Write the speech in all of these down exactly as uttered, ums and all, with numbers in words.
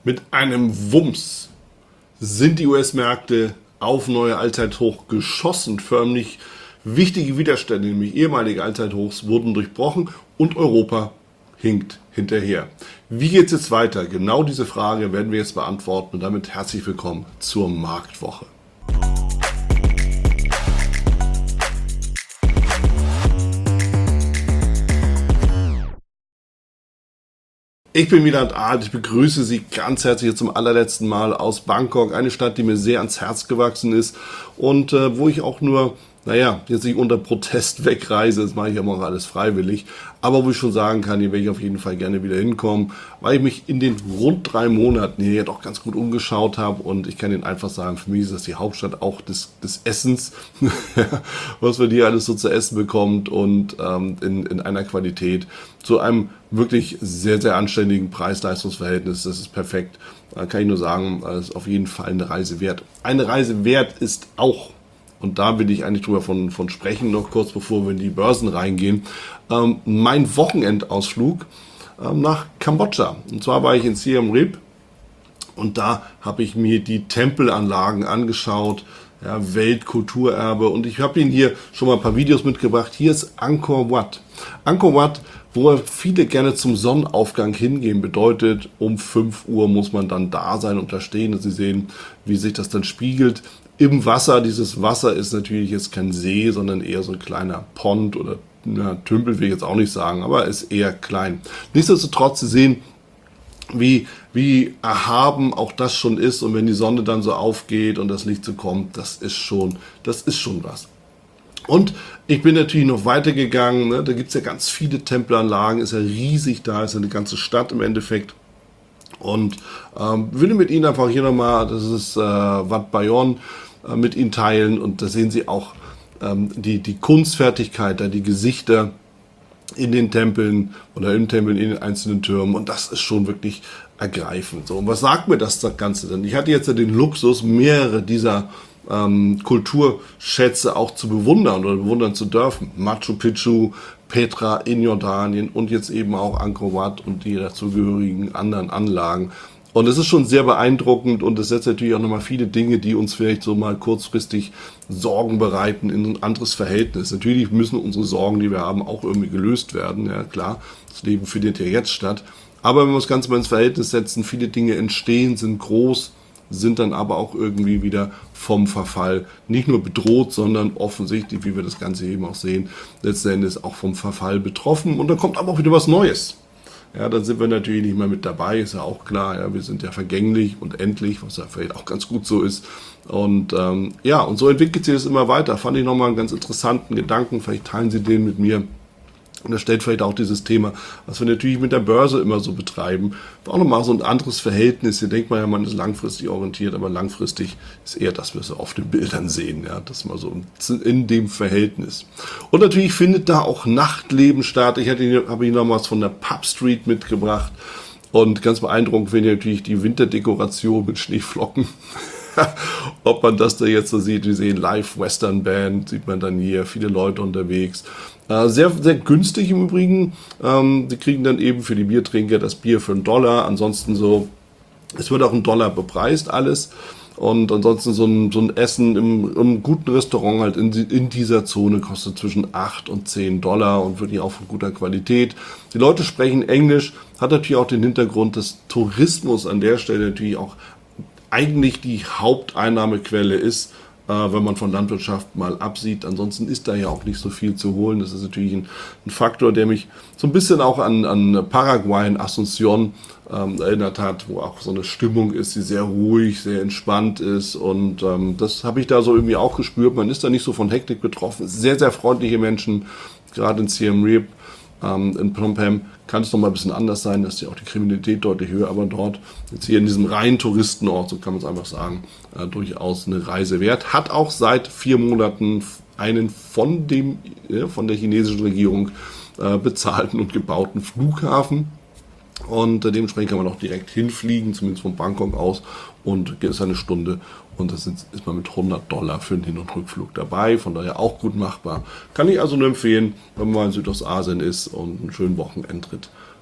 Mit einem Wumms sind die U S-Märkte auf neue Allzeithoch geschossen. Förmlich wichtige Widerstände, nämlich ehemalige Allzeithochs, wurden durchbrochen und Europa hinkt hinterher. Wie geht es jetzt weiter? Genau diese Frage werden wir jetzt beantworten und damit herzlich willkommen zur Marktwoche. Ich bin Wieland Alt, ich begrüße Sie ganz herzlich hier zum allerletzten Mal aus Bangkok, eine Stadt, die mir sehr ans Herz gewachsen ist und äh, wo ich auch nur, naja, jetzt nicht unter Protest wegreise, das mache ich ja auch alles freiwillig, aber wo ich schon sagen kann, hier werde ich auf jeden Fall gerne wieder hinkommen, weil ich mich in den rund drei Monaten hier ja doch ganz gut umgeschaut habe und ich kann Ihnen einfach sagen, für mich ist das die Hauptstadt auch des, des Essens, was man hier alles so zu essen bekommt und ähm, in, in einer Qualität, zu einem wirklich sehr, sehr anständigen Preis-Leistungs-Verhältnis. Das ist perfekt. Da kann ich nur sagen, das ist auf jeden Fall eine Reise wert. Eine Reise wert ist auch, und da will ich eigentlich drüber von, von sprechen, noch kurz bevor wir in die Börsen reingehen, ähm, mein Wochenendausflug ähm, nach Kambodscha. Und zwar war ich in Siem Reap und da habe ich mir die Tempelanlagen angeschaut, ja, Weltkulturerbe, und ich habe Ihnen hier schon mal ein paar Videos mitgebracht. Hier ist Angkor Wat. Angkor Wat, wo viele gerne zum Sonnenaufgang hingehen, bedeutet, um fünf Uhr muss man dann da sein und da stehen und Sie sehen, wie sich das dann spiegelt im Wasser. Dieses Wasser ist natürlich jetzt kein See, sondern eher so ein kleiner Pond oder na, Tümpel will ich jetzt auch nicht sagen, aber ist eher klein. Nichtsdestotrotz, Sie sehen, wie, wie erhaben auch das schon ist, und wenn die Sonne dann so aufgeht und das Licht so kommt, das ist schon, das ist schon was. Und ich bin natürlich noch weitergegangen, ne? Da gibt es ja ganz viele Tempelanlagen, ist ja riesig, da ist ja eine ganze Stadt im Endeffekt. Und ähm, würde mit Ihnen einfach hier nochmal, das ist äh, Wat Bayon, äh, mit Ihnen teilen, und da sehen Sie auch ähm, die, die Kunstfertigkeit, da die Gesichter in den Tempeln oder im Tempeln, in den einzelnen Türmen, und das ist schon wirklich ergreifend. So, und was sagt mir das, das Ganze denn? Ich hatte jetzt ja den Luxus, mehrere dieser ähm, Kulturschätze auch zu bewundern oder bewundern zu dürfen. Machu Picchu, Petra in Jordanien und jetzt eben auch Angkor Wat und die dazugehörigen anderen Anlagen. Und es ist schon sehr beeindruckend, und es setzt natürlich auch nochmal viele Dinge, die uns vielleicht so mal kurzfristig Sorgen bereiten, in ein anderes Verhältnis. Natürlich müssen unsere Sorgen, die wir haben, auch irgendwie gelöst werden. Ja klar, das Leben findet ja jetzt statt. Aber wenn wir das Ganze mal ins Verhältnis setzen, viele Dinge entstehen, sind groß, sind dann aber auch irgendwie wieder vom Verfall nicht nur bedroht, sondern offensichtlich, wie wir das Ganze eben auch sehen, letzten Endes auch vom Verfall betroffen. Und dann kommt aber auch wieder was Neues. Ja, dann sind wir natürlich nicht mehr mit dabei, ist ja auch klar. Ja, wir sind ja vergänglich und endlich, was ja vielleicht auch ganz gut so ist. Und ähm, ja, und so entwickelt sich das immer weiter. Fand ich nochmal einen ganz interessanten Gedanken. Vielleicht teilen Sie den mit mir. Und das stellt vielleicht auch dieses Thema, was wir natürlich mit der Börse immer so betreiben, auch nochmal so ein anderes Verhältnis. Hier denkt man ja, man ist langfristig orientiert, aber langfristig ist eher das, was wir auf den Bildern sehen. Ja, das mal so in dem Verhältnis. Und natürlich findet da auch Nachtleben statt. Ich hätte, habe Ihnen noch was von der Pub Street mitgebracht. Und ganz beeindruckend finde ich natürlich die Winterdekoration mit Schneeflocken. Ob man das da jetzt so sieht, wir sehen Live Western Band, sieht man dann hier, viele Leute unterwegs. Äh, sehr, sehr günstig im Übrigen. Ähm, die kriegen dann eben für die Biertrinker das Bier für einen Dollar. Ansonsten so, es wird auch ein Dollar bepreist alles. Und ansonsten so ein, so ein Essen im, im guten Restaurant halt in, in dieser Zone kostet zwischen acht und zehn Dollar und wirklich auch von guter Qualität. Die Leute sprechen Englisch, hat natürlich auch den Hintergrund, dass Tourismus an der Stelle natürlich auch eigentlich die Haupteinnahmequelle ist, äh, wenn man von Landwirtschaft mal absieht. Ansonsten ist da ja auch nicht so viel zu holen. Das ist natürlich ein, ein Faktor, der mich so ein bisschen auch an, an Paraguay in Asunción ähm, erinnert hat, wo auch so eine Stimmung ist, die sehr ruhig, sehr entspannt ist, und ähm, das habe ich da so irgendwie auch gespürt. Man ist da nicht so von Hektik betroffen. Sehr, sehr freundliche Menschen, gerade in Siem Reap. Ähm, in Phnom Penh kann es noch mal ein bisschen anders sein, dass ja auch die Kriminalität deutlich höher, aber dort, jetzt hier in diesem reinen Touristenort, so kann man es einfach sagen, äh, durchaus eine Reise wert. Hat auch seit vier Monaten einen von dem, äh, von der chinesischen Regierung äh, bezahlten und gebauten Flughafen. Und äh, dementsprechend kann man auch direkt hinfliegen, zumindest von Bangkok aus, und ist eine Stunde, und das ist, ist man mit hundert Dollar für den Hin- und Rückflug dabei, von daher auch gut machbar. Kann ich also nur empfehlen, wenn man mal in Südostasien ist und einen schönen Wochenendtritt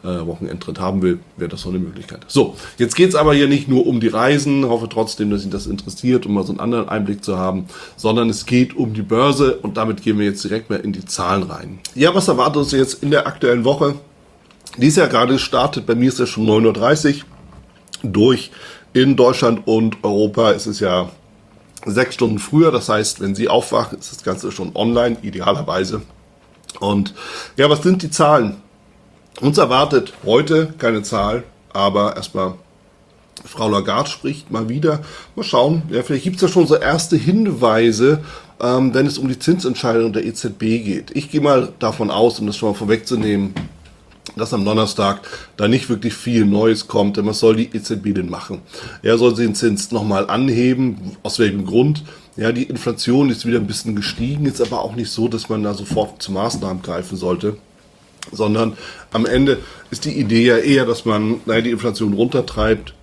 äh, Wochenendtrend haben will, wäre das so eine Möglichkeit. So, jetzt geht es aber hier nicht nur um die Reisen, hoffe trotzdem, dass Ihnen das interessiert, um mal so einen anderen Einblick zu haben, sondern es geht um die Börse und damit gehen wir jetzt direkt mal in die Zahlen rein. Ja, was erwartet uns jetzt in der aktuellen Woche? Die ist ja gerade gestartet, bei mir ist es schon neun Uhr dreißig durch. In Deutschland und Europa ist es ja sechs Stunden früher, das heißt, wenn Sie aufwachen, ist das Ganze schon online, idealerweise. Und ja, was sind die Zahlen? Uns erwartet heute keine Zahl, aber erstmal Frau Lagarde spricht mal wieder. Mal schauen, ja, vielleicht gibt es ja schon so erste Hinweise, ähm, wenn es um die Zinsentscheidung der E Z B geht. Ich gehe mal davon aus, um das schon mal vorwegzunehmen, dass am Donnerstag da nicht wirklich viel Neues kommt, denn was soll die E Z B denn machen? Er soll sie den Zins nochmal anheben, aus welchem Grund? Ja, die Inflation ist wieder ein bisschen gestiegen, ist aber auch nicht so, dass man da sofort zu Maßnahmen greifen sollte, sondern am Ende ist die Idee ja eher, dass man naja, die Inflation runtertreibt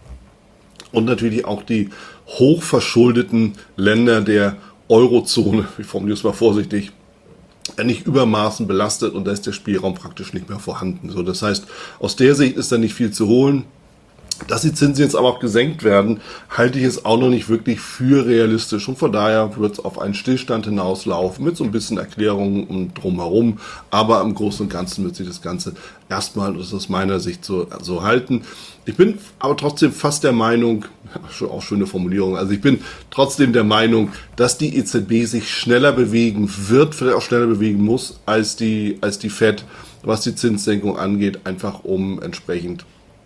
und natürlich auch die hochverschuldeten Länder der Eurozone, ich formuliere es mal vorsichtig, nicht übermaßen belastet und da ist der Spielraum praktisch nicht mehr vorhanden. So, das heißt, aus der Sicht ist da nicht viel zu holen. Dass die Zinsen jetzt aber auch gesenkt werden, halte ich es auch noch nicht wirklich für realistisch und von daher wird es auf einen Stillstand hinauslaufen mit so ein bisschen Erklärungen und drumherum, aber im Großen und Ganzen wird sich das Ganze erstmal, das ist aus meiner Sicht so, so halten. Ich bin aber trotzdem fast der Meinung, ja, auch schöne Formulierung, also ich bin trotzdem der Meinung, dass die E Z B sich schneller bewegen wird, vielleicht auch schneller bewegen muss als die, als die Fed, was die Zinssenkung angeht, einfach um entsprechend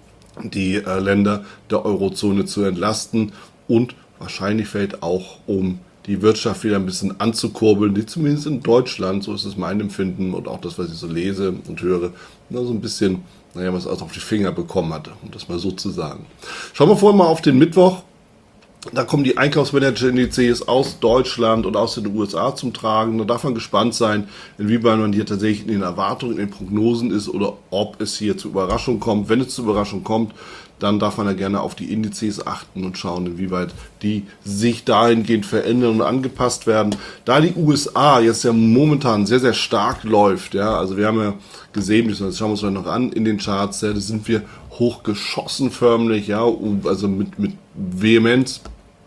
die äh, Länder der Eurozone zu entlasten und wahrscheinlich vielleicht auch, um die Wirtschaft wieder ein bisschen anzukurbeln, die zumindest in Deutschland, so ist es mein Empfinden und auch das, was ich so lese und höre, na, so ein bisschen, naja, was also auf die Finger bekommen hatte, um das mal so zu sagen. Schauen wir vorher mal auf den Mittwoch. Da kommen die Einkaufsmanager-Indizes aus Deutschland und aus den U S A zum Tragen. Da darf man gespannt sein, inwieweit man hier tatsächlich in den Erwartungen, in den Prognosen ist oder ob es hier zu Überraschungen kommt. Wenn es zu Überraschungen kommt, dann darf man da gerne auf die Indizes achten und schauen, inwieweit die sich dahingehend verändern und angepasst werden. Da die U S A jetzt ja momentan sehr, sehr stark läuft, ja, also wir haben ja gesehen, das schauen wir uns gleich noch an in den Charts, ja, da sind wir hochgeschossen förmlich, ja, also mit, mit Vehemenz.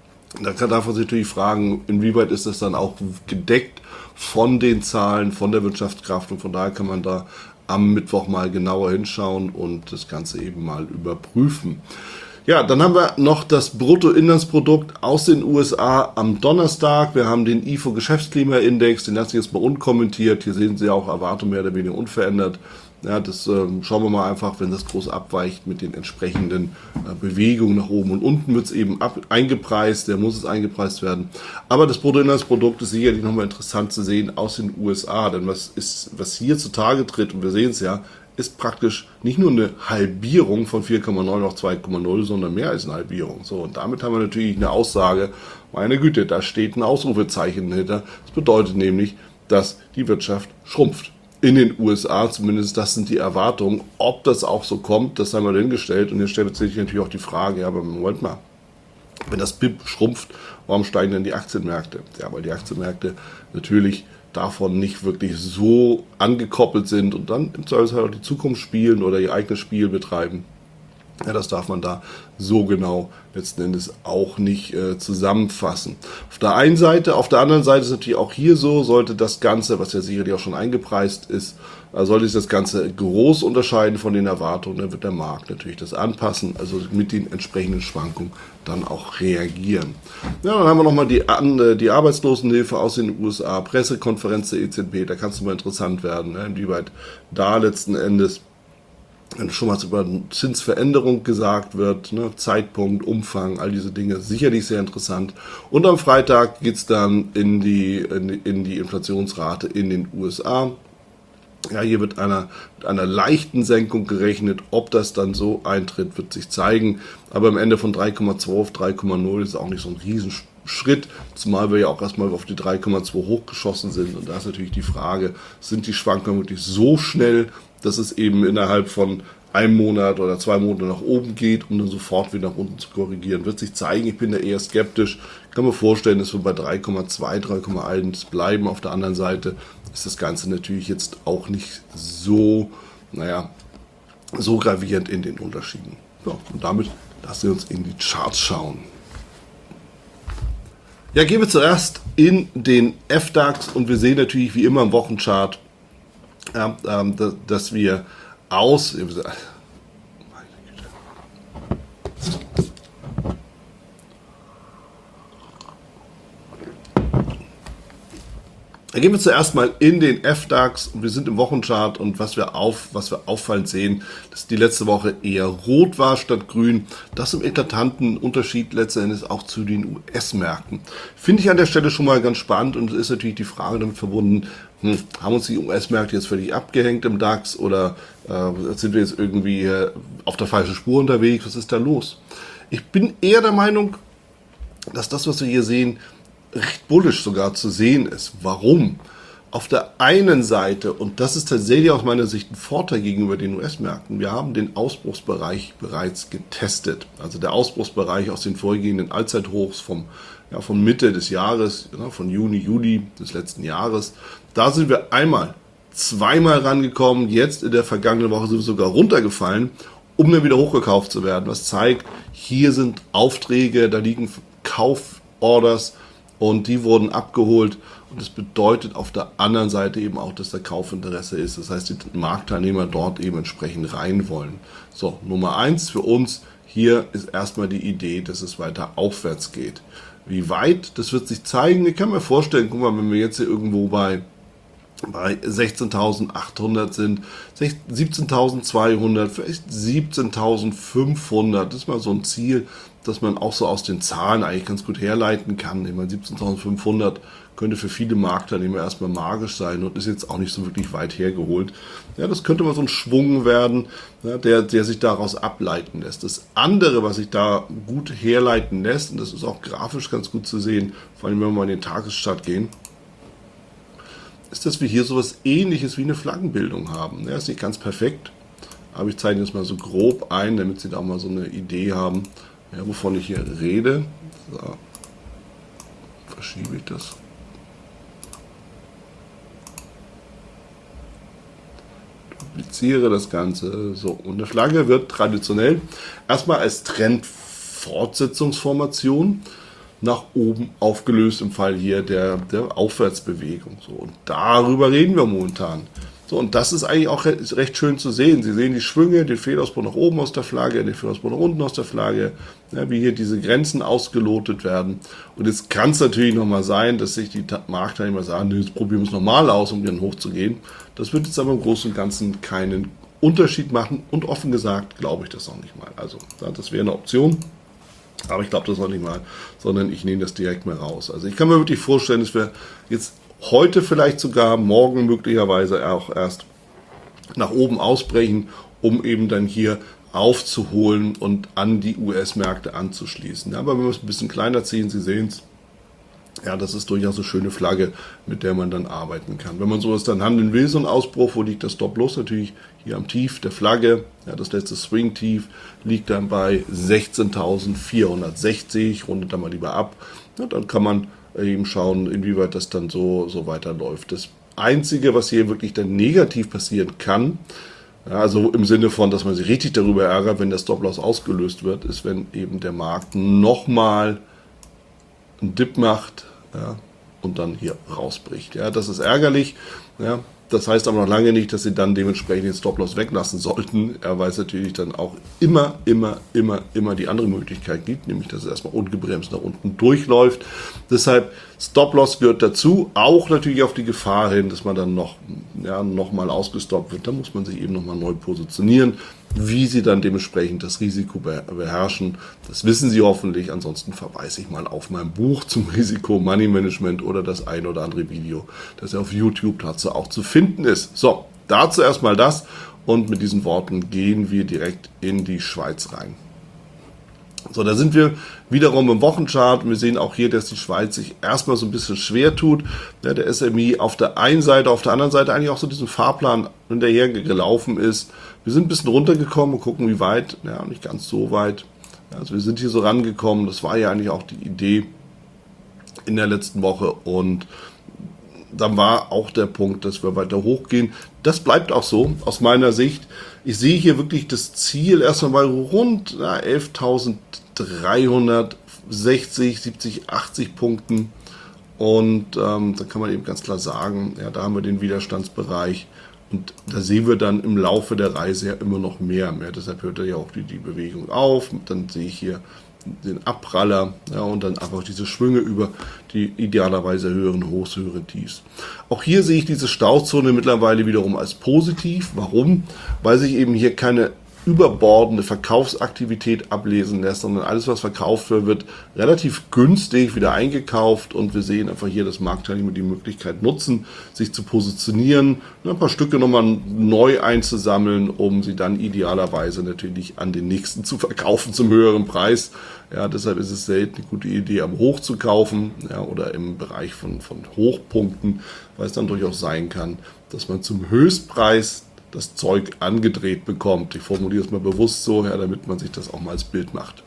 Da darf man sich natürlich fragen, inwieweit ist das dann auch gedeckt von den Zahlen, von der Wirtschaftskraft und von daher kann man da am Mittwoch mal genauer hinschauen und das Ganze eben mal überprüfen. Ja, dann haben wir noch das Bruttoinlandsprodukt aus den U S A am Donnerstag. Wir haben den I F O-Geschäftsklimaindex, den lasse ich jetzt mal unkommentiert. Hier sehen Sie auch Erwartungen mehr oder weniger unverändert. Ja, das ähm, schauen wir mal einfach, wenn das groß abweicht mit den entsprechenden äh, Bewegungen nach oben und unten wird es eben ab, eingepreist, der muss es eingepreist werden. Aber das Bruttoinlandsprodukt ist sicherlich nochmal interessant zu sehen aus den U S A, denn was ist, was hier zutage tritt, und wir sehen es ja, ist praktisch nicht nur eine Halbierung von vier Komma neun auf zwei Komma null, sondern mehr als eine Halbierung. So, und damit haben wir natürlich eine Aussage, meine Güte, da steht ein Ausrufezeichen dahinter. Das bedeutet nämlich, dass die Wirtschaft schrumpft. In den U S A zumindest, das sind die Erwartungen. Ob das auch so kommt, das haben wir dahingestellt. Und jetzt stellt sich natürlich auch die Frage, ja, aber Moment mal, wenn das B I P schrumpft, warum steigen denn die Aktienmärkte? Ja, weil die Aktienmärkte natürlich davon nicht wirklich so angekoppelt sind und dann im Zweifelsfall auch die Zukunft spielen oder ihr eigenes Spiel betreiben. Ja, das darf man da so genau letzten Endes auch nicht äh, zusammenfassen. Auf der einen Seite, auf der anderen Seite ist natürlich auch hier so, sollte das Ganze, was ja sicherlich auch schon eingepreist ist, äh, sollte sich das Ganze groß unterscheiden von den Erwartungen, dann wird der Markt natürlich das anpassen, also mit den entsprechenden Schwankungen dann auch reagieren. Ja, dann haben wir nochmal die, an, die Arbeitslosenhilfe aus den U S A, Pressekonferenz der E Z B, da kann es mal interessant werden, ne, inwieweit da letzten Endes wenn schon was über Zinsveränderung gesagt wird, ne, Zeitpunkt, Umfang, all diese Dinge, sicherlich sehr interessant. Und am Freitag geht es dann in die, in die, in die Inflationsrate in den U S A. Ja, hier wird einer, mit einer leichten Senkung gerechnet. Ob das dann so eintritt, wird sich zeigen. Aber am Ende von drei Komma zwei auf drei Komma null ist auch nicht so ein Riesenschritt, zumal wir ja auch erstmal auf die drei Komma zwei hochgeschossen sind. Und da ist natürlich die Frage, sind die Schwankungen wirklich so schnell, dass es eben innerhalb von einem Monat oder zwei Monaten nach oben geht, um dann sofort wieder nach unten zu korrigieren. Wird sich zeigen, ich bin da eher skeptisch. Ich kann mir vorstellen, dass wir bei drei Komma zwei, drei Komma eins bleiben. Auf der anderen Seite ist das Ganze natürlich jetzt auch nicht so, naja, so gravierend in den Unterschieden. Ja, und damit lassen wir uns in die Charts schauen. Ja, gehen wir zuerst in den F DAX und wir sehen natürlich wie immer im Wochenchart, ja, ähm, dass wir aus... Da gehen wir zuerst mal in den F DAX und wir sind im Wochenchart und was wir, auf, was wir auffallend sehen, dass die letzte Woche eher rot war statt grün. Das im eklatanten Unterschied letztendlich auch zu den U S-Märkten. Finde ich an der Stelle schon mal ganz spannend und es ist natürlich die Frage damit verbunden, hm, haben uns die U S-Märkte jetzt völlig abgehängt im DAX oder äh, sind wir jetzt irgendwie äh, auf der falschen Spur unterwegs? Was ist da los? Ich bin eher der Meinung, dass das, was wir hier sehen, recht bullisch sogar zu sehen ist. Warum? Auf der einen Seite, und das ist tatsächlich aus meiner Sicht ein Vorteil gegenüber den U S-Märkten, wir haben den Ausbruchsbereich bereits getestet. Also der Ausbruchsbereich aus den vorhergehenden Allzeithochs vom, ja, von Mitte des Jahres, ja, von Juni, Juli des letzten Jahres. Da sind wir einmal, zweimal rangekommen, jetzt in der vergangenen Woche sind wir sogar runtergefallen, um dann wieder hochgekauft zu werden. Was zeigt, hier sind Aufträge, da liegen Kauforders, und die wurden abgeholt und das bedeutet auf der anderen Seite eben auch, dass der Kaufinteresse ist. Das heißt, die Marktteilnehmer dort eben entsprechend rein wollen. So, Nummer eins für uns hier ist erstmal die Idee, dass es weiter aufwärts geht. Wie weit, das wird sich zeigen. Ich kann mir vorstellen, guck mal, wenn wir jetzt hier irgendwo bei, bei sechzehntausendachthundert sind, siebzehntausendzweihundert, vielleicht siebzehntausendfünfhundert, das ist mal so ein Ziel, dass man auch so aus den Zahlen eigentlich ganz gut herleiten kann. Ich meine, siebzehntausendfünfhundert könnte für viele Marktteilnehmer erstmal magisch sein und ist jetzt auch nicht so wirklich weit hergeholt. Ja, das könnte mal so ein Schwung werden, ja, der, der sich daraus ableiten lässt. Das andere, was sich da gut herleiten lässt, und das ist auch grafisch ganz gut zu sehen, vor allem wenn wir mal in den Tagesstart gehen, ist, dass wir hier sowas Ähnliches wie eine Flaggenbildung haben. Ja, ist nicht ganz perfekt, aber ich zeige das mal so grob ein, damit Sie da auch mal so eine Idee haben, ja, wovon ich hier rede. So. Verschiebe ich das. Dupliziere das Ganze. So, und eine Flagge wird traditionell erstmal als Trendfortsetzungsformation nach oben aufgelöst, im Fall hier der, der Aufwärtsbewegung. So, und darüber reden wir momentan. So, und das ist eigentlich auch recht, recht schön zu sehen. Sie sehen die Schwünge, den Fehlausbruch nach oben aus der Flagge, den Fehlausbruch nach unten aus der Flagge, ja, wie hier diese Grenzen ausgelotet werden. Und jetzt kann es natürlich nochmal sein, dass sich die Marktteilnehmer sagen, nee, jetzt probieren wir es nochmal aus, um dann hochzugehen. Das wird jetzt aber im Großen und Ganzen keinen Unterschied machen. Und offen gesagt, glaube ich das auch nicht mal. Also, das wäre eine Option. Aber ich glaube das noch nicht mal, sondern ich nehme das direkt mal raus. Also ich kann mir wirklich vorstellen, dass wir jetzt heute vielleicht sogar, morgen möglicherweise auch erst nach oben ausbrechen, um eben dann hier aufzuholen und an die U S-Märkte anzuschließen. Ja, aber wenn wir es ein bisschen kleiner ziehen, Sie sehen es, ja, das ist durchaus eine schöne Flagge, mit der man dann arbeiten kann. Wenn man sowas dann handeln will, so ein Ausbruch, wo liegt das Stop-Loss? Natürlich hier am Tief der Flagge. Ja, das letzte Swing-Tief liegt dann bei sechzehntausendvierhundertsechzig, rundet da mal lieber ab. Ja, dann kann man eben schauen, inwieweit das dann so, so weiterläuft. Das Einzige, was hier wirklich dann negativ passieren kann, ja, also im Sinne von, dass man sich richtig darüber ärgert, wenn der Stop-Loss ausgelöst wird, ist, wenn eben der Markt nochmal einen Dip macht, ja, und dann hier rausbricht. Ja, das ist ärgerlich. Ja, das heißt aber noch lange nicht, dass Sie dann dementsprechend den Stop-Loss weglassen sollten, ja, weil es natürlich dann auch immer, immer, immer, immer die andere Möglichkeit gibt, nämlich dass es erstmal ungebremst nach unten durchläuft. Deshalb Stop-Loss gehört dazu, auch natürlich auf die Gefahr hin, dass man dann noch, ja, noch mal ausgestoppt wird. Da muss man sich eben noch mal neu positionieren. Wie Sie dann dementsprechend das Risiko beherrschen, das wissen Sie hoffentlich. Ansonsten verweise ich mal auf mein Buch zum Risiko Money Management oder das ein oder andere Video, das ja auf YouTube dazu auch zu finden ist. So, dazu erstmal das und mit diesen Worten gehen wir direkt in die Schweiz rein. So, da sind wir wiederum im Wochenchart. Wir sehen auch hier, dass die Schweiz sich erstmal so ein bisschen schwer tut. Ja, der S M I auf der einen Seite, auf der anderen Seite eigentlich auch so diesen Fahrplan hinterher gelaufen ist. Wir sind ein bisschen runtergekommen und gucken, wie weit. Ja, nicht ganz so weit. Also wir sind hier so rangekommen. Das war ja eigentlich auch die Idee in der letzten Woche. Und dann war auch der Punkt, dass wir weiter hochgehen. Das bleibt auch so, aus meiner Sicht. Ich sehe hier wirklich das Ziel erstmal bei rund elftausenddreihundertsechzig, siebzig, achtzig Punkten. Und ähm, da kann man eben ganz klar sagen, ja, da haben wir den Widerstandsbereich. Und da sehen wir dann im Laufe der Reise ja immer noch mehr. mehr. Deshalb hört ja auch die, die Bewegung auf. Dann sehe ich hier den Abpraller, ja, und dann einfach diese Schwünge über die idealerweise höheren Hochs, höhere Tiefs. Auch hier sehe ich diese Stauzone mittlerweile wiederum als positiv. Warum? Weil sich eben hier keine überbordende Verkaufsaktivität ablesen lässt, sondern alles, was verkauft wird, wird relativ günstig wieder eingekauft und wir sehen einfach hier, dass Marktteilnehmer die Möglichkeit nutzen, sich zu positionieren, ein paar Stücke nochmal neu einzusammeln, um sie dann idealerweise natürlich an den nächsten zu verkaufen zum höheren Preis. Ja, deshalb ist es selten eine gute Idee, am Hoch zu kaufen, ja, oder im Bereich von, von Hochpunkten, weil es dann durchaus sein kann, dass man zum Höchstpreis das Zeug angedreht bekommt. Ich formuliere es mal bewusst so, ja, damit man sich das auch mal als Bild macht.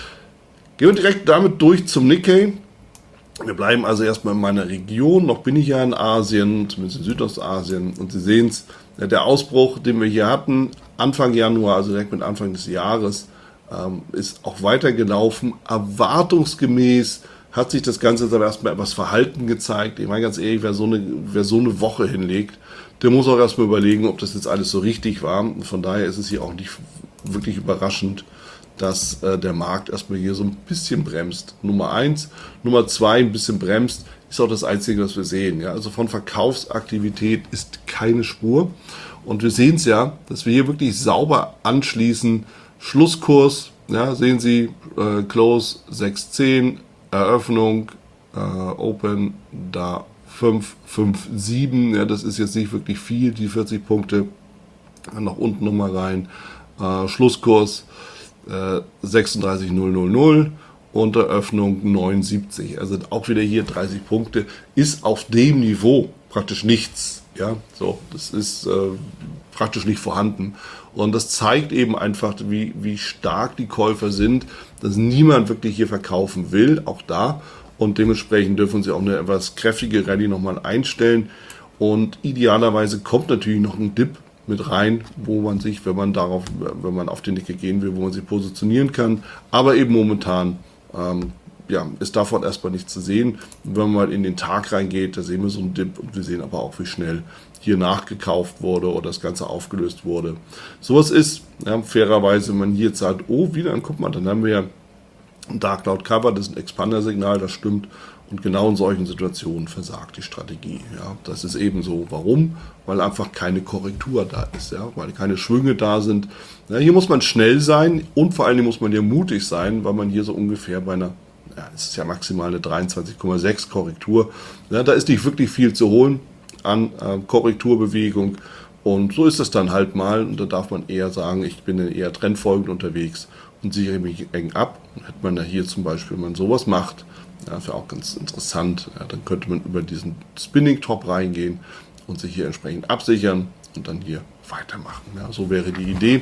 Gehen wir direkt damit durch zum Nikkei. Wir bleiben also erstmal in meiner Region. Noch bin ich ja in Asien, zumindest in Südostasien. Und Sie sehen es, ja, der Ausbruch, den wir hier hatten, Anfang Januar, also direkt mit Anfang des Jahres, ähm, ist auch weitergelaufen. Erwartungsgemäß hat sich das Ganze aber erstmal etwas verhalten gezeigt. Ich meine ganz ehrlich, wer so eine, wer so eine Woche hinlegt, der muss auch erstmal überlegen, ob das jetzt alles so richtig war. Und von daher ist es hier auch nicht wirklich überraschend, dass äh, der Markt erstmal hier so ein bisschen bremst. Nummer eins. Nummer zwei, ein bisschen bremst, ist auch das Einzige, was wir sehen. Ja? Also von Verkaufsaktivität ist keine Spur. Und wir sehen es ja, dass wir hier wirklich sauber anschließen. Schlusskurs, ja, sehen Sie, äh, Close sechs zehn, Eröffnung, äh, Open da fünf fünf sieben, ja, das ist jetzt nicht wirklich viel, die vierzig Punkte, nach unten nochmal rein, äh, Schlusskurs äh, sechsunddreißig Komma null null null und Eröffnung neunundsiebzig, also auch wieder hier dreißig Punkte, ist auf dem Niveau praktisch nichts, ja, so, das ist äh, praktisch nicht vorhanden und das zeigt eben einfach, wie, wie stark die Käufer sind, dass niemand wirklich hier verkaufen will, auch da. Und dementsprechend dürfen Sie auch eine etwas kräftige Rallye nochmal einstellen. Und idealerweise kommt natürlich noch ein Dip mit rein, wo man sich, wenn man darauf, wenn man auf den Nikkei gehen will, wo man sich positionieren kann. Aber eben momentan ähm, ja, ist davon erstmal nichts zu sehen. Und wenn man mal in den Tag reingeht, da sehen wir so einen Dip und wir sehen aber auch, wie schnell hier nachgekauft wurde oder das Ganze aufgelöst wurde. Sowas ist, ja, fairerweise, wenn man hier jetzt sagt, oh, wieder, dann guck mal, dann haben wir ja ein Dark Cloud Cover, das ist ein Expander-Signal, das stimmt. Und genau in solchen Situationen versagt die Strategie. Ja, das ist eben so. Warum? Weil einfach keine Korrektur da ist, ja, weil keine Schwünge da sind. Ja, hier muss man schnell sein und vor allen Dingen muss man hier mutig sein, weil man hier so ungefähr bei einer, ja, es ist ja maximal eine dreiundzwanzig Komma sechs Korrektur. Ja, da ist nicht wirklich viel zu holen an äh, Korrekturbewegung. Und so ist es dann halt mal. Und da darf man eher sagen, ich bin eher trendfolgend unterwegs und sichere mich eng ab. Und hätte man da hier zum Beispiel, wenn man sowas macht, ja, wäre auch ganz interessant, ja, dann könnte man über diesen Spinning Top reingehen und sich hier entsprechend absichern und dann hier weitermachen. Ja, so wäre die Idee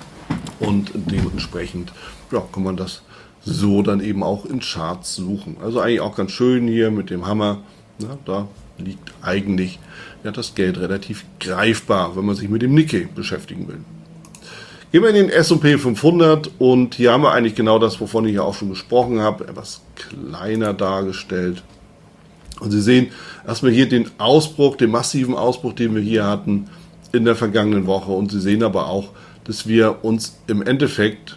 und dementsprechend ja, kann man das so dann eben auch in Charts suchen. Also eigentlich auch ganz schön hier mit dem Hammer, ja, da liegt eigentlich ja, das Geld relativ greifbar, wenn man sich mit dem Nikkei beschäftigen will. Gehen wir in den S und P fünfhundert und hier haben wir eigentlich genau das, wovon ich ja auch schon gesprochen habe, etwas kleiner dargestellt. Und Sie sehen erstmal hier den Ausbruch, den massiven Ausbruch, den wir hier hatten in der vergangenen Woche. Und Sie sehen aber auch, dass wir uns im Endeffekt,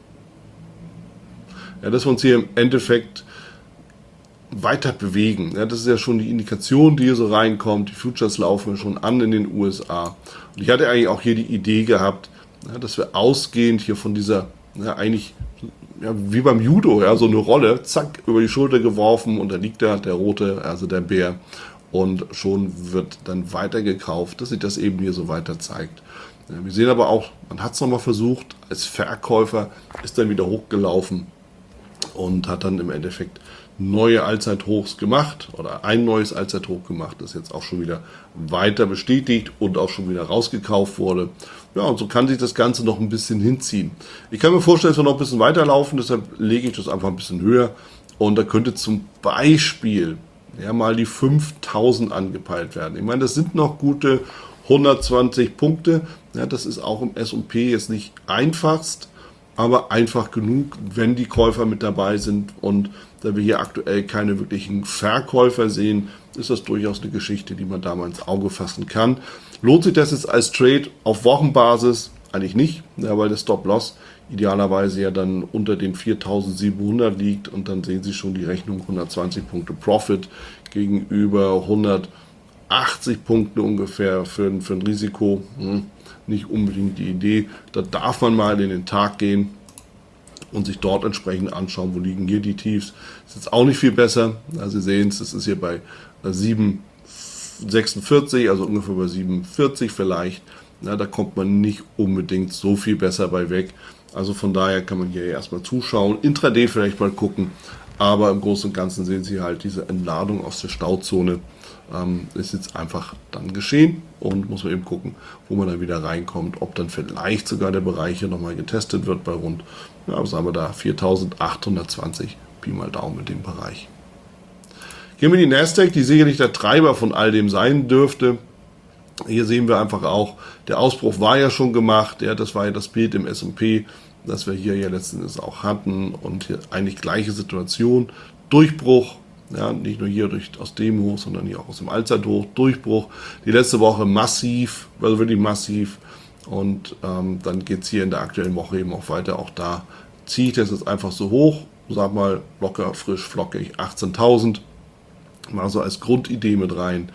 ja, dass wir uns hier im Endeffekt weiter bewegen. Ja, das ist ja schon die Indikation, die hier so reinkommt. Die Futures laufen schon an in den U S A. Und ich hatte eigentlich auch hier die Idee gehabt, ja, dass wir ausgehend hier von dieser, ja, eigentlich ja, wie beim Judo, ja, so eine Rolle, zack, über die Schulter geworfen und da liegt da der rote, also der Bär und schon wird dann weiter gekauft, dass sich das eben hier so weiter zeigt. Ja, wir sehen aber auch, man hat es nochmal versucht, als Verkäufer ist dann wieder hochgelaufen und hat dann im Endeffekt neue Allzeithochs gemacht oder ein neues Allzeithoch gemacht, das jetzt auch schon wieder weiter bestätigt und auch schon wieder rausgekauft wurde. Ja, und so kann sich das Ganze noch ein bisschen hinziehen. Ich kann mir vorstellen, dass wir noch ein bisschen weiterlaufen, deshalb lege ich das einfach ein bisschen höher und da könnte zum Beispiel ja, mal die fünftausend angepeilt werden. Ich meine, das sind noch gute hundertzwanzig Punkte. Ja, das ist auch im S und P jetzt nicht einfachst, aber einfach genug, wenn die Käufer mit dabei sind. Und da wir hier aktuell keine wirklichen Verkäufer sehen, ist das durchaus eine Geschichte, die man da mal ins Auge fassen kann. Lohnt sich das jetzt als Trade auf Wochenbasis? Eigentlich nicht, ja, weil der Stop-Loss idealerweise ja dann unter den viertausendsiebenhundert liegt und dann sehen Sie schon die Rechnung hundertzwanzig Punkte Profit gegenüber hundertachtzig Punkte ungefähr für, für ein Risiko. Hm, nicht unbedingt die Idee. Da darf man mal in den Tag gehen und sich dort entsprechend anschauen, wo liegen hier die Tiefs. Das ist jetzt auch nicht viel besser. Ja, Sie sehen es, das ist hier bei sieben Komma sechsundvierzig, also ungefähr bei siebenundvierzig vielleicht. Ja, da kommt man nicht unbedingt so viel besser bei weg. Also von daher kann man hier erstmal zuschauen, Intraday vielleicht mal gucken, aber im Großen und Ganzen sehen Sie halt diese Entladung aus der Stauzone. Ähm, ist jetzt einfach dann geschehen und muss man eben gucken, wo man dann wieder reinkommt, ob dann vielleicht sogar der Bereich hier nochmal getestet wird bei rund, ja, was haben wir da, viertausendachthundertzwanzig, Pi mal Daumen in dem Bereich. Gehen wir in die Nasdaq, die sicherlich der Treiber von all dem sein dürfte. Hier sehen wir einfach auch, der Ausbruch war ja schon gemacht, ja, das war ja das Bild im S und P, das wir hier ja letztendlich auch hatten und hier eigentlich gleiche Situation, Durchbruch, ja, nicht nur hier durch, aus dem Hoch, sondern hier auch aus dem Allzeithoch, Durchbruch, die letzte Woche massiv, also wirklich massiv und ähm, dann geht es hier in der aktuellen Woche eben auch weiter, auch da zieht es jetzt einfach so hoch, sag mal locker, frisch, flockig, achtzehntausend, mal so als Grundidee mit rein.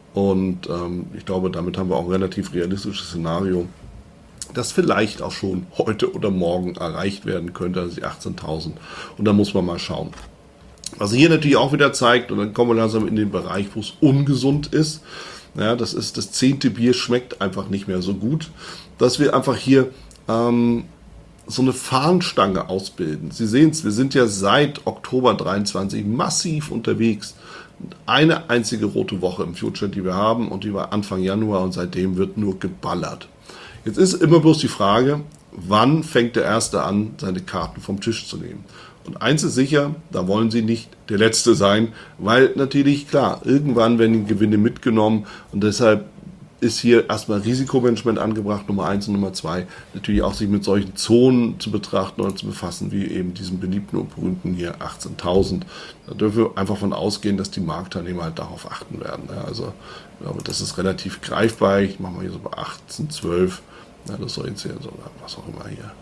Und ähm, ich glaube, damit haben wir auch ein relativ realistisches Szenario, das vielleicht auch schon heute oder morgen erreicht werden könnte, also die achtzehntausend. Und da muss man mal schauen. Was sich hier natürlich auch wieder zeigt, und dann kommen wir langsam in den Bereich, wo es ungesund ist. Ja, das ist, das zehnte Bier schmeckt einfach nicht mehr so gut, dass wir einfach hier ähm, so eine Fahnenstange ausbilden. Sie sehen es, wir sind ja seit Oktober dreiundzwanzig massiv unterwegs. Eine einzige rote Woche im Future, die wir haben, und die war Anfang Januar und seitdem wird nur geballert. Jetzt ist immer bloß die Frage, wann fängt der Erste an, seine Karten vom Tisch zu nehmen? Und eins ist sicher, da wollen Sie nicht der Letzte sein, weil natürlich, klar, irgendwann werden die Gewinne mitgenommen und deshalb ist hier erstmal Risikomanagement angebracht, Nummer eins und Nummer zwei, natürlich auch sich mit solchen Zonen zu betrachten oder zu befassen, wie eben diesem beliebten und berühmten hier achtzehntausend. Da dürfen wir einfach von ausgehen, dass die Marktteilnehmer halt darauf achten werden. Ja, also ich glaube, das ist relativ greifbar. Ich mache mal hier so bei achtzehn, zwölf. Ja, das soll jetzt hier so, was auch immer hier.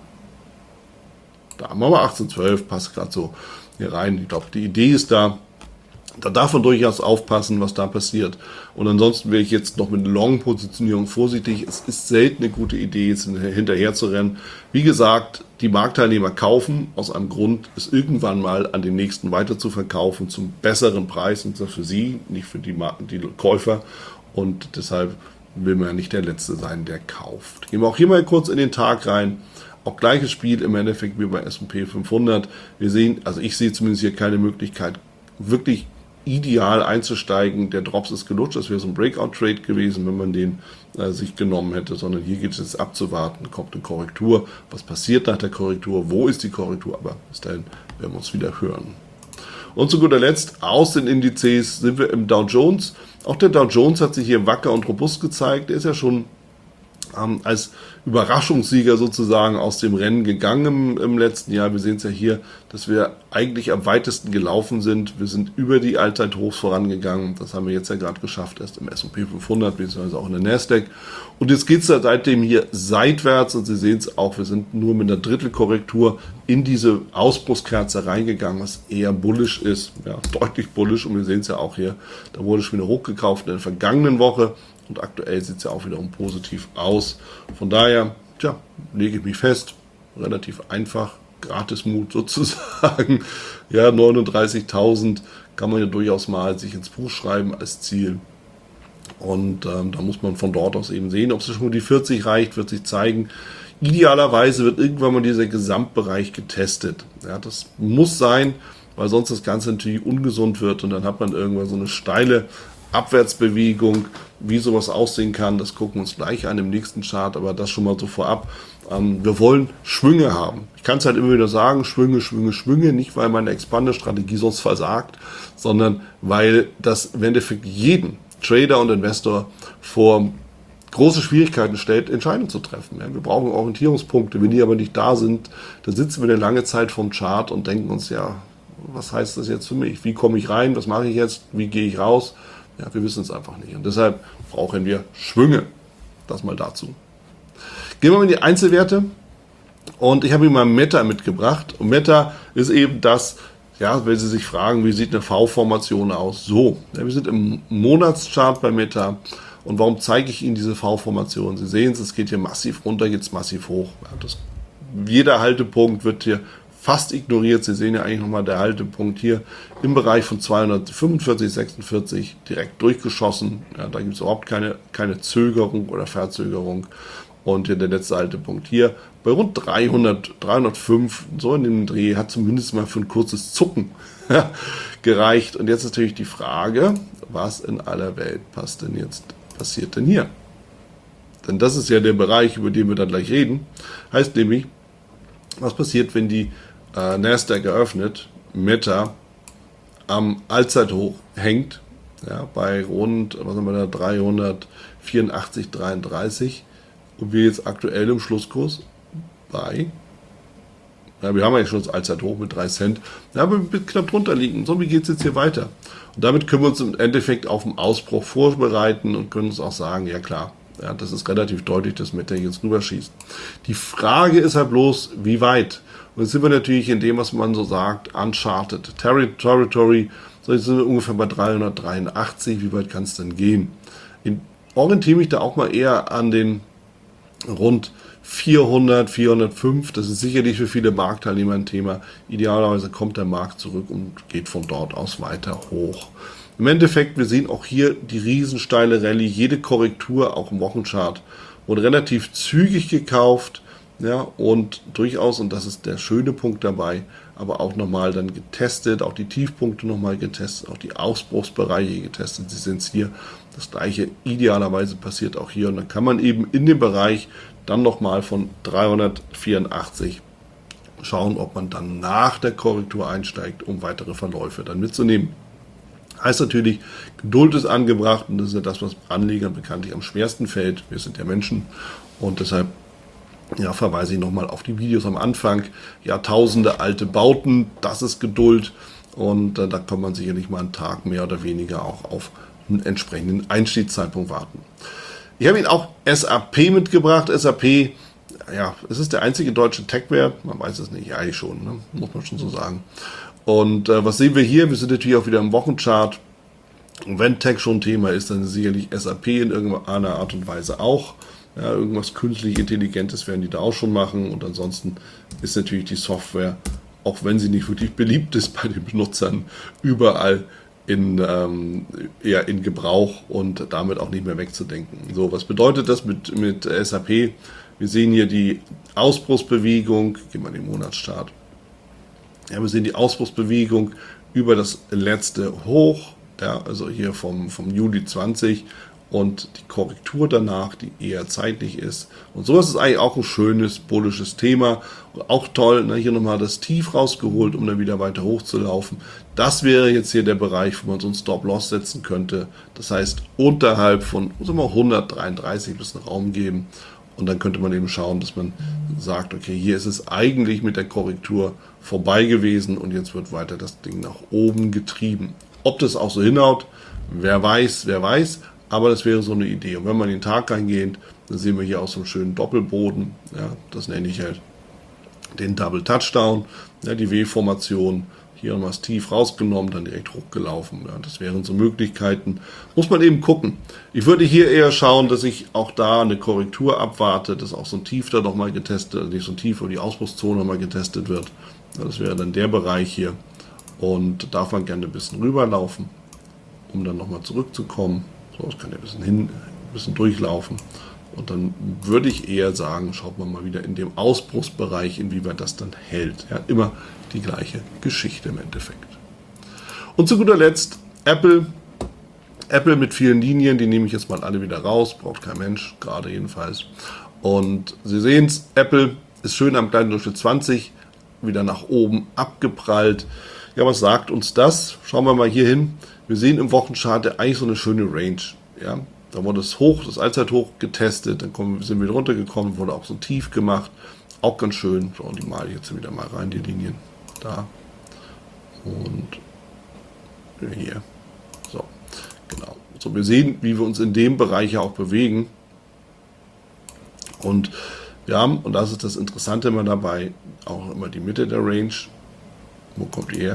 Da machen wir achtzehn, zwölf, passt gerade so hier rein. Ich glaube, die Idee ist da. Da darf man durchaus aufpassen, was da passiert. Und ansonsten wäre ich jetzt noch mit Long-Positionierung vorsichtig. Es ist selten eine gute Idee, jetzt hinterher zu rennen. Wie gesagt, die Marktteilnehmer kaufen aus einem Grund, es irgendwann mal an den nächsten weiter zu verkaufen zum besseren Preis. Und das für sie, nicht für die, Marken, die Käufer. Und deshalb will man ja nicht der Letzte sein, der kauft. Gehen wir auch hier mal kurz in den Tag rein. Auch gleiches Spiel im Endeffekt wie bei S und P fünfhundert. Wir sehen, also ich sehe zumindest hier keine Möglichkeit, wirklich ideal einzusteigen. Der Drops ist gelutscht, das wäre so ein Breakout-Trade gewesen, wenn man den äh, sich genommen hätte, sondern hier geht es jetzt abzuwarten, kommt eine Korrektur, was passiert nach der Korrektur, wo ist die Korrektur, aber bis dahin werden wir uns wieder hören. Und zu guter Letzt, aus den Indizes sind wir im Dow Jones. Auch der Dow Jones hat sich hier wacker und robust gezeigt, der ist ja schon ähm, als Überraschungssieger sozusagen aus dem Rennen gegangen im, im letzten Jahr. Wir sehen es ja hier, dass wir eigentlich am weitesten gelaufen sind. Wir sind über die Allzeithochs vorangegangen. Das haben wir jetzt ja gerade geschafft, erst im S und P fünfhundert, beziehungsweise auch in der Nasdaq. Und jetzt geht es ja seitdem hier seitwärts und Sie sehen es auch, wir sind nur mit einer Drittelkorrektur in diese Ausbruchskerze reingegangen, was eher bullisch ist, ja, deutlich bullisch. Und wir sehen es ja auch hier, da wurde schon wieder hochgekauft in der vergangenen Woche. Und aktuell sieht es ja auch wiederum positiv aus. Von daher, tja, lege ich mich fest, relativ einfach, Gratismut sozusagen. Ja, neununddreißigtausend kann man ja durchaus mal sich ins Buch schreiben als Ziel. Und ähm, da muss man von dort aus eben sehen, ob es schon die vierzig reicht, wird sich zeigen. Idealerweise wird irgendwann mal dieser Gesamtbereich getestet. Ja, das muss sein, weil sonst das Ganze natürlich ungesund wird und dann hat man irgendwann so eine steile Abwärtsbewegung, wie sowas aussehen kann, das gucken wir uns gleich an im nächsten Chart, aber das schon mal so vorab. Ähm, wir wollen Schwünge haben. Ich kann es halt immer wieder sagen, Schwünge, Schwünge, Schwünge, nicht weil meine Expander-Strategie sonst versagt, sondern weil das im Endeffekt jeden Trader und Investor vor große Schwierigkeiten stellt, Entscheidungen zu treffen. Ja, wir brauchen Orientierungspunkte, wenn die aber nicht da sind, dann sitzen wir eine lange Zeit vom Chart und denken uns, ja, was heißt das jetzt für mich? Wie komme ich rein? Was mache ich jetzt? Wie gehe ich raus? Ja, wir wissen es einfach nicht. Und deshalb brauchen wir Schwünge. Das mal dazu. Gehen wir mal in die Einzelwerte. Und ich habe Ihnen mal Meta mitgebracht. Und Meta ist eben das, ja, wenn Sie sich fragen, wie sieht eine V-Formation aus? So, ja, wir sind im Monatschart bei Meta. Und warum zeige ich Ihnen diese V-Formation? Sie sehen es, es geht hier massiv runter, geht es massiv hoch. Ja, das, jeder Haltepunkt wird hier fast ignoriert. Sie sehen ja eigentlich nochmal der Haltepunkt hier im Bereich von zweihundertfünfundvierzig, sechsundvierzig direkt durchgeschossen. Ja, da gibt es überhaupt keine, keine Zögerung oder Verzögerung. Und hier der letzte Haltepunkt hier bei rund dreihundert, dreihundertfünf, so in dem Dreh, hat zumindest mal für ein kurzes Zucken gereicht. Und jetzt ist natürlich die Frage, was in aller Welt passt denn jetzt, passiert denn hier? Denn das ist ja der Bereich, über den wir dann gleich reden. Heißt nämlich, was passiert, wenn die äh, Nasdaq eröffnet, Meta am Allzeithoch hängt, ja, bei rund, was haben wir da, dreihundertvierundachtzig, dreiunddreißig, und wir jetzt aktuell im Schlusskurs bei, ja, wir haben eigentlich schon das Allzeithoch mit drei Cent, ja, aber wir knapp drunter liegen. So, wie geht es jetzt hier weiter? Und damit können wir uns im Endeffekt auf den Ausbruch vorbereiten und können uns auch sagen, ja klar, ja, das ist relativ deutlich, dass Meta jetzt rüberschießt. Die Frage ist halt bloß, wie weit? Und jetzt sind wir natürlich in dem, was man so sagt, uncharted territory. So, jetzt sind wir ungefähr bei dreihundertdreiundachtzig. Wie weit kann es denn gehen? Ich orientiere mich da auch mal eher an den rund vierhundert, vierhundertfünf. Das ist sicherlich für viele Marktteilnehmer ein Thema. Idealerweise kommt der Markt zurück und geht von dort aus weiter hoch. Im Endeffekt, wir sehen auch hier die riesensteile Rallye. Jede Korrektur, auch im Wochenchart, wurde relativ zügig gekauft. Ja, und durchaus, und das ist der schöne Punkt dabei, aber auch nochmal dann getestet, auch die Tiefpunkte nochmal getestet, auch die Ausbruchsbereiche getestet. Sie sehen es hier, das gleiche idealerweise passiert auch hier. Und dann kann man eben in dem Bereich dann nochmal von dreihundertvierundachtzig schauen, ob man dann nach der Korrektur einsteigt, um weitere Verläufe dann mitzunehmen. Heißt natürlich, Geduld ist angebracht und das ist ja das, was Anlegern bekanntlich am schwersten fällt. Wir sind ja Menschen und deshalb ja, verweise ich nochmal auf die Videos am Anfang. Jahrtausende alte Bauten, das ist Geduld und äh, da kann man sicherlich mal einen Tag mehr oder weniger auch auf einen entsprechenden Einstiegszeitpunkt warten. Ich habe Ihnen auch S A P mitgebracht. S A P, ja, es ist der einzige deutsche Tech-Wert, man weiß es nicht, ja, eigentlich schon, ne? Muss man schon so sagen. Und äh, was sehen wir hier? Wir sind natürlich auch wieder im Wochenchart. Und wenn Tech schon Thema ist, dann ist sicherlich S A P in irgendeiner Art und Weise auch. Ja, irgendwas künstlich Intelligentes werden die da auch schon machen. Und ansonsten ist natürlich die Software, auch wenn sie nicht wirklich beliebt ist bei den Benutzern, überall in, ähm, eher in Gebrauch und damit auch nicht mehr wegzudenken. So, was bedeutet das mit, mit S A P? Wir sehen hier die Ausbruchsbewegung, gehen wir in den Monatschart. Ja, wir sehen die Ausbruchsbewegung über das letzte Hoch, ja, also hier vom, vom Juli zwanzig und die Korrektur danach, die eher zeitlich ist. Und sowas ist eigentlich auch ein schönes, bullisches Thema. Und auch toll, ne, hier nochmal das Tief rausgeholt, um dann wieder weiter hochzulaufen. Das wäre jetzt hier der Bereich, wo man so einen Stop-Loss setzen könnte. Das heißt, unterhalb von sagen wir, hundertdreiunddreißig bis einen Raum geben. Und dann könnte man eben schauen, dass man sagt, okay, hier ist es eigentlich mit der Korrektur vorbei gewesen und jetzt wird weiter das Ding nach oben getrieben. Ob das auch so hinhaut, wer weiß, wer weiß. Aber das wäre so eine Idee. Und wenn man den Tag reingeht, dann sehen wir hier auch so einen schönen Doppelboden. Ja, das nenne ich halt den Double Touchdown. Ja, die W-Formation. Hier haben wir es tief rausgenommen, dann direkt hochgelaufen. Ja, das wären so Möglichkeiten. Muss man eben gucken. Ich würde hier eher schauen, dass ich auch da eine Korrektur abwarte, dass auch so ein Tief da nochmal getestet, also nicht so ein Tief, aber die Ausbruchszone nochmal getestet wird. Ja, das wäre dann der Bereich hier. Und darf man gerne ein bisschen rüberlaufen, um dann nochmal zurückzukommen. So, das kann ja ein bisschen hin, ein bisschen durchlaufen. Und dann würde ich eher sagen, schaut man mal wieder in dem Ausbruchsbereich, inwieweit das dann hält. Ja, immer die gleiche Geschichte im Endeffekt. Und zu guter Letzt, Apple Apple mit vielen Linien, die nehme ich jetzt mal alle wieder raus, braucht kein Mensch, gerade jedenfalls. Und Sie sehen es, Apple ist schön am kleinen Durchschnitt zwanzig, wieder nach oben abgeprallt. Ja, was sagt uns das? Schauen wir mal hier hin. Wir sehen im Wochenchart eigentlich so eine schöne Range. Ja, da wurde das Hoch, das Allzeithoch getestet, dann kommen, sind wir wieder runtergekommen, wurde auch so tief gemacht. Auch ganz schön. Schauen die mal jetzt wieder mal rein, die Linien. Da. Und hier. So, genau. So, wir sehen, wie wir uns in dem Bereich ja auch bewegen. Und wir haben, und das ist das Interessante immer dabei, auch immer die Mitte der Range. Wo kommt die her?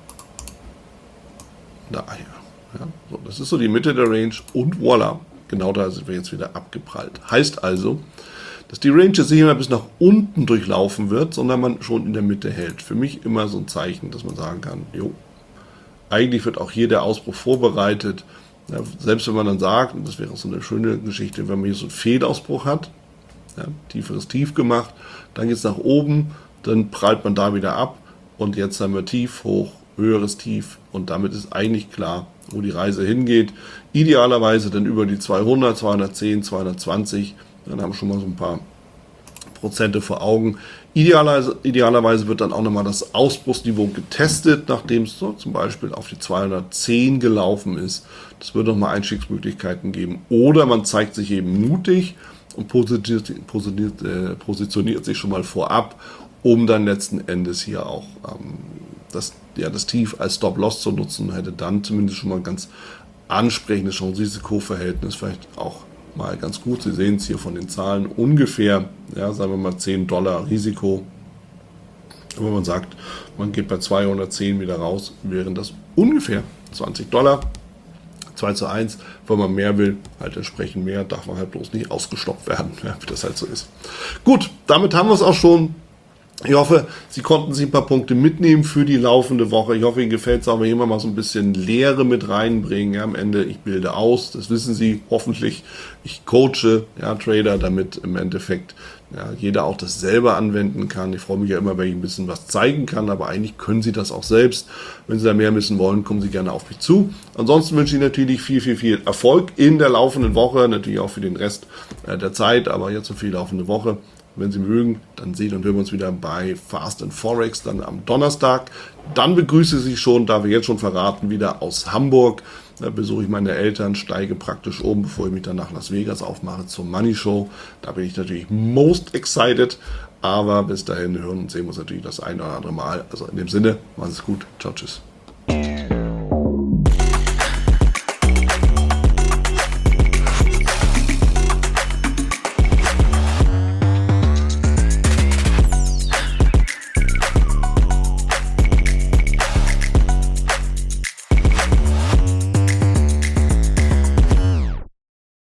Da, ja. Ja, so, das ist so die Mitte der Range und voila, genau da sind wir jetzt wieder abgeprallt. Heißt also, dass die Range jetzt nicht immer bis nach unten durchlaufen wird, sondern man schon in der Mitte hält. Für mich immer so ein Zeichen, dass man sagen kann, jo, eigentlich wird auch hier der Ausbruch vorbereitet. Ja, selbst wenn man dann sagt, und das wäre auch so eine schöne Geschichte, wenn man hier so einen Fehlausbruch hat, ja, tieferes Tief gemacht, dann geht es nach oben, dann prallt man da wieder ab und jetzt haben wir Tief, Hoch, höheres Tief und damit ist eigentlich klar, wo die Reise hingeht. Idealerweise dann über die zweihundert, zweihundertzehn, zweihundertzwanzig, dann haben wir schon mal so ein paar Prozente vor Augen. Idealerweise, idealerweise wird dann auch nochmal das Ausbruchsniveau getestet, nachdem es so zum Beispiel auf die zweihundertzehn gelaufen ist. Das wird nochmal Einstiegsmöglichkeiten geben. Oder man zeigt sich eben mutig und positioniert, positioniert, äh, positioniert sich schon mal vorab, um dann letzten Endes hier auch ähm, das, ja, das Tief als Stop-Loss zu nutzen, hätte dann zumindest schon mal ein ganz ansprechendes Chance-Risiko-Verhältnis, vielleicht auch mal ganz gut. Sie sehen es hier von den Zahlen ungefähr, ja, sagen wir mal zehn Dollar Risiko. Wenn man sagt, man geht bei zweihundertzehn wieder raus, wären das ungefähr zwanzig Dollar. zwei zu eins, wenn man mehr will, halt entsprechend mehr, darf man halt bloß nicht ausgestoppt werden, ja, wie das halt so ist. Gut, damit haben wir es auch schon. Ich hoffe, Sie konnten sich ein paar Punkte mitnehmen für die laufende Woche. Ich hoffe, Ihnen gefällt es auch, wenn ich immer mal so ein bisschen Lehre mit reinbringen. Ja, am Ende, ich bilde aus, das wissen Sie hoffentlich. Ich coache ja, Trader, damit im Endeffekt ja, jeder auch das selber anwenden kann. Ich freue mich ja immer, wenn ich ein bisschen was zeigen kann, aber eigentlich können Sie das auch selbst. Wenn Sie da mehr wissen wollen, kommen Sie gerne auf mich zu. Ansonsten wünsche ich natürlich viel, viel, viel Erfolg in der laufenden Woche, natürlich auch für den Rest der Zeit, aber jetzt so viel laufende Woche. Wenn Sie mögen, dann sehen und hören wir uns wieder bei Fast and Forex dann am Donnerstag. Dann begrüße ich Sie schon, darf ich jetzt schon verraten, wieder aus Hamburg. Da besuche ich meine Eltern, steige praktisch um, bevor ich mich dann nach Las Vegas aufmache zur Money Show. Da bin ich natürlich most excited. Aber bis dahin hören und sehen wir uns natürlich das ein oder andere Mal. Also in dem Sinne, machen Sie es gut. Ciao, tschüss.